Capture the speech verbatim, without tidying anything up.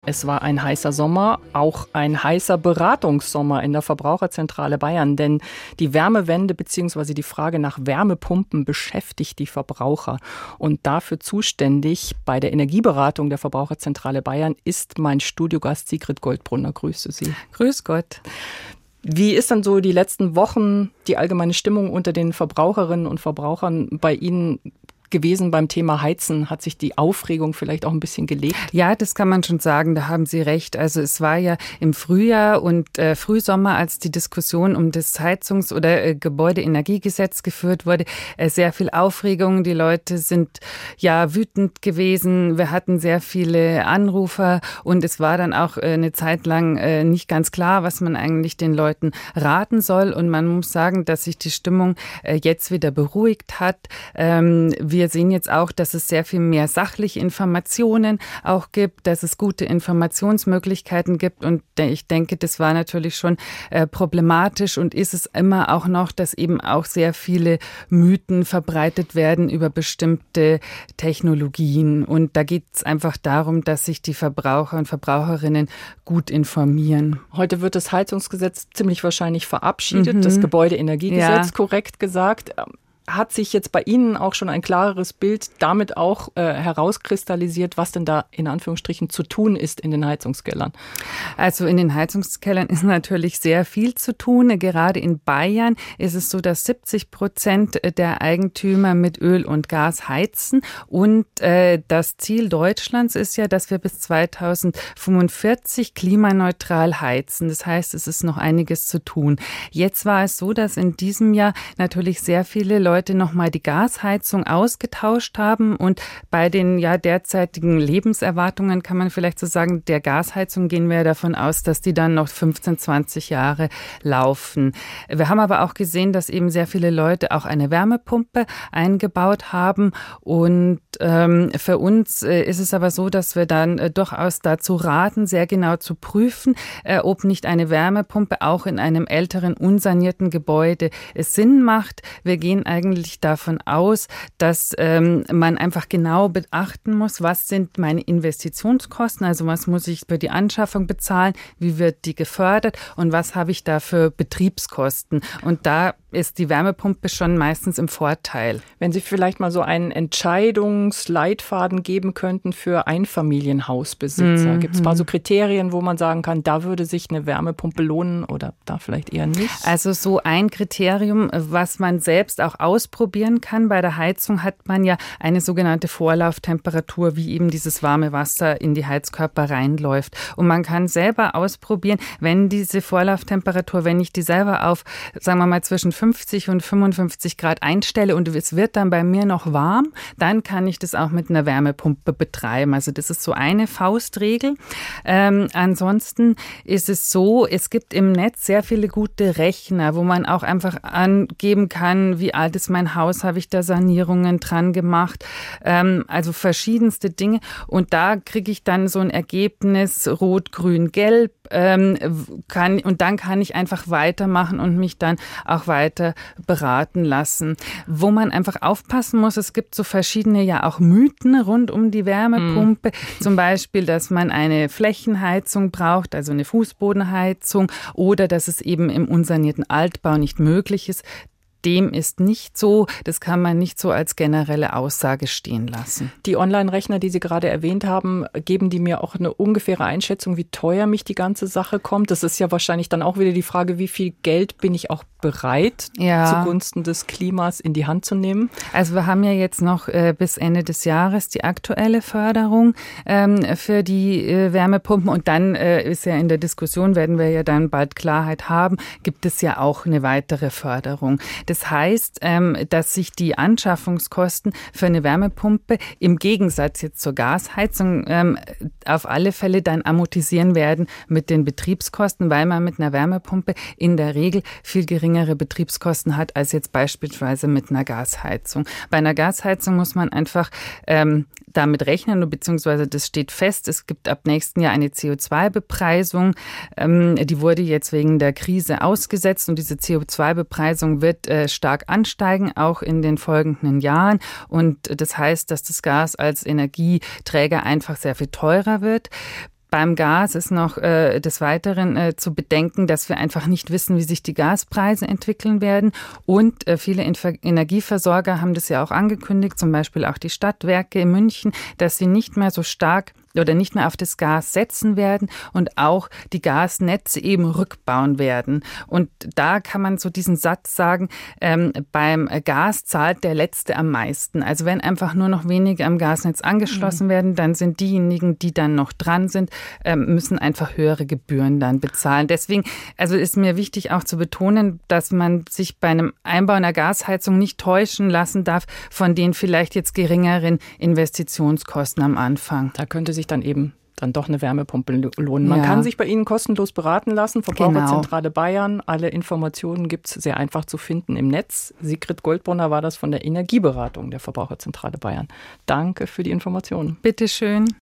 Es war ein heißer Sommer, auch ein heißer Beratungssommer in der Verbraucherzentrale Bayern, denn die Wärmewende bzw. die Frage nach Wärmepumpen beschäftigt die Verbraucher. Und dafür zuständig bei der Energieberatung der Verbraucherzentrale Bayern ist mein Studiogast Sigrid Goldbrunner. Grüße Sie. Grüß Gott. Wie ist dann so die letzten Wochen die allgemeine Stimmung unter den Verbraucherinnen und Verbrauchern bei Ihnen gewesen beim Thema Heizen? Hat sich die Aufregung vielleicht auch ein bisschen gelegt? Ja, das kann man schon sagen, da haben Sie recht. Also es war ja im Frühjahr und äh, Frühsommer, als die Diskussion um das Heizungs- oder äh, Gebäudeenergiegesetz geführt wurde, äh, sehr viel Aufregung. Die Leute sind ja wütend gewesen. Wir hatten sehr viele Anrufer und es war dann auch äh, eine Zeit lang äh, nicht ganz klar, was man eigentlich den Leuten raten soll. Und man muss sagen, dass sich die Stimmung äh, jetzt wieder beruhigt hat. Ähm, wir Wir sehen jetzt auch, dass es sehr viel mehr sachliche Informationen auch gibt, dass es gute Informationsmöglichkeiten gibt. Und ich denke, das war natürlich schon äh, problematisch und ist es immer auch noch, dass eben auch sehr viele Mythen verbreitet werden über bestimmte Technologien. Und da geht es einfach darum, dass sich die Verbraucher und Verbraucherinnen gut informieren. Heute wird das Heizungsgesetz ziemlich wahrscheinlich verabschiedet, mhm. das Gebäudeenergiegesetz, ja. korrekt gesagt. Hat sich jetzt bei Ihnen auch schon ein klareres Bild damit auch äh, herauskristallisiert, was denn da in Anführungsstrichen zu tun ist in den Heizungskellern? Also in den Heizungskellern ist natürlich sehr viel zu tun. Gerade in Bayern ist es so, dass siebzig Prozent der Eigentümer mit Öl und Gas heizen. Und äh, das Ziel Deutschlands ist ja, dass wir bis zweitausendfünfundvierzig klimaneutral heizen. Das heißt, es ist noch einiges zu tun. Jetzt war es so, dass in diesem Jahr natürlich sehr viele Leute Leute nochmal die Gasheizung ausgetauscht haben und bei den ja derzeitigen Lebenserwartungen kann man vielleicht so sagen, der Gasheizung gehen wir davon aus, dass die dann noch fünfzehn, zwanzig Jahre laufen. Wir haben aber auch gesehen, dass eben sehr viele Leute auch eine Wärmepumpe eingebaut haben und ähm, für uns äh, ist es aber so, dass wir dann äh, durchaus dazu raten, sehr genau zu prüfen, äh, ob nicht eine Wärmepumpe auch in einem älteren, unsanierten Gebäude es Sinn macht. Wir gehen eigentlich eigentlich davon aus, dass ähm, man einfach genau beachten muss, was sind meine Investitionskosten, also was muss ich für die Anschaffung bezahlen, wie wird die gefördert und was habe ich da für Betriebskosten. Und da ist die Wärmepumpe schon meistens im Vorteil. Wenn Sie vielleicht mal so einen Entscheidungsleitfaden geben könnten für Einfamilienhausbesitzer, mhm. gibt es ein paar so Kriterien, wo man sagen kann, da würde sich eine Wärmepumpe lohnen oder da vielleicht eher nicht? Also so ein Kriterium, was man selbst auch ausprobieren kann. Bei der Heizung hat man ja eine sogenannte Vorlauftemperatur, wie eben dieses warme Wasser in die Heizkörper reinläuft. Und man kann selber ausprobieren, wenn diese Vorlauftemperatur, wenn ich die selber auf, sagen wir mal, zwischen fünfzig und fünfundfünfzig Grad einstelle und es wird dann bei mir noch warm, dann kann ich das auch mit einer Wärmepumpe betreiben. Also das ist so eine Faustregel. Ähm, ansonsten ist es so, es gibt im Netz sehr viele gute Rechner, wo man auch einfach angeben kann, wie alt ist mein Haus, habe ich da Sanierungen dran gemacht, ähm, also verschiedenste Dinge. Und da kriege ich dann so ein Ergebnis, rot, grün, gelb, ähm, kann, und dann kann ich einfach weitermachen und mich dann auch weiter beraten lassen. Wo man einfach aufpassen muss, es gibt so verschiedene ja auch Mythen rund um die Wärmepumpe. Mm. Zum Beispiel, dass man eine Flächenheizung braucht, also eine Fußbodenheizung, oder dass es eben im unsanierten Altbau nicht möglich ist. Dem ist nicht so, das kann man nicht so als generelle Aussage stehen lassen. Die Online-Rechner, die Sie gerade erwähnt haben, geben die mir auch eine ungefähre Einschätzung, wie teuer mich die ganze Sache kommt? Das ist ja wahrscheinlich dann auch wieder die Frage, wie viel Geld bin ich auch bereit, ja. zugunsten des Klimas in die Hand zu nehmen? Also wir haben ja jetzt noch äh, bis Ende des Jahres die aktuelle Förderung ähm, für die äh, Wärmepumpen und dann äh, ist ja in der Diskussion, werden wir ja dann bald Klarheit haben, gibt es ja auch eine weitere Förderung. Das heißt, ähm, dass sich die Anschaffungskosten für eine Wärmepumpe im Gegensatz jetzt zur Gasheizung ähm, auf alle Fälle dann amortisieren werden mit den Betriebskosten, weil man mit einer Wärmepumpe in der Regel viel geringer Betriebskosten hat als jetzt beispielsweise mit einer Gasheizung. Bei einer Gasheizung muss man einfach ähm, damit rechnen, beziehungsweise das steht fest, es gibt ab nächsten Jahr eine C O zwei Bepreisung. Ähm, die wurde jetzt wegen der Krise ausgesetzt und diese C O zwei Bepreisung wird äh, stark ansteigen, auch in den folgenden Jahren. Und das heißt, dass das Gas als Energieträger einfach sehr viel teurer wird. beim Gas ist noch äh, des Weiteren äh, zu bedenken, dass wir einfach nicht wissen, wie sich die Gaspreise entwickeln werden. Und äh, viele Infer- Energieversorger haben das ja auch angekündigt, zum Beispiel auch die Stadtwerke in München, dass sie nicht mehr so stark oder nicht mehr auf das Gas setzen werden und auch die Gasnetze eben rückbauen werden. Und da kann man so diesen Satz sagen, ähm, beim Gas zahlt der Letzte am meisten. Also wenn einfach nur noch wenige am Gasnetz angeschlossen mhm. werden, dann sind diejenigen, die dann noch dran sind, ähm, müssen einfach höhere Gebühren dann bezahlen. Deswegen, also ist mir wichtig auch zu betonen, dass man sich bei einem Einbau einer Gasheizung nicht täuschen lassen darf von den vielleicht jetzt geringeren Investitionskosten am Anfang. Da könnte sich dann eben dann doch eine Wärmepumpe lohnen. Man ja. kann sich bei Ihnen kostenlos beraten lassen. Verbraucherzentrale genau. Bayern. Alle Informationen gibt es sehr einfach zu finden im Netz. Sigrid Goldbrunner war das von der Energieberatung der Verbraucherzentrale Bayern. Danke für die Informationen. Bitte schön.